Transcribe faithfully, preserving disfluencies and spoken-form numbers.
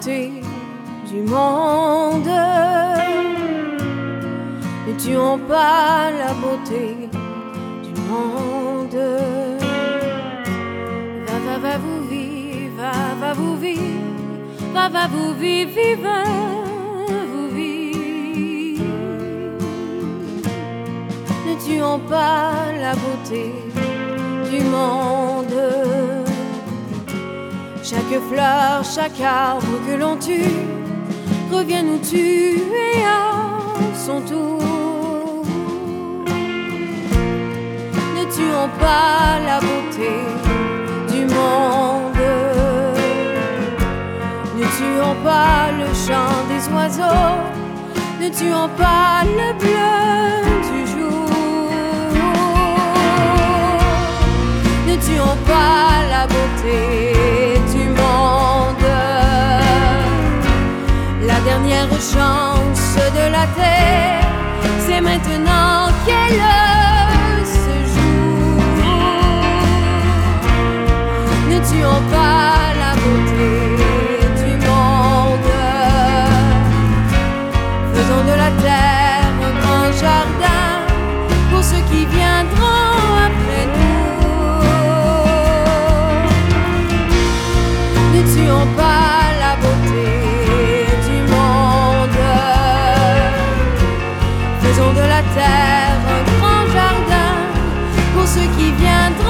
beauté du monde. Ne tuons pas la beauté du monde. Va, va, va, vous vivre, va, va, vous vivre, va, va, vous vivre, vive, vous vivre. Ne tuons pas la beauté du monde. Chaque fleur, chaque arbre que l'on tue revient nous tuer à son tour. Ne tuons pas la beauté du monde. Ne tuons pas le chant des oiseaux. Ne tuons pas le bleu du jour. Ne tuons pas la beauté du monde. La dernière chance de la terre, c'est maintenant qu'elle se joue. Ne tuons pas la beauté du monde. Faisons de la terre un grand jardin pour ceux qui viendront après nous. Ne tuons pas la beauté du monde. Faisons de la terre un grand jardin pour ceux qui viendront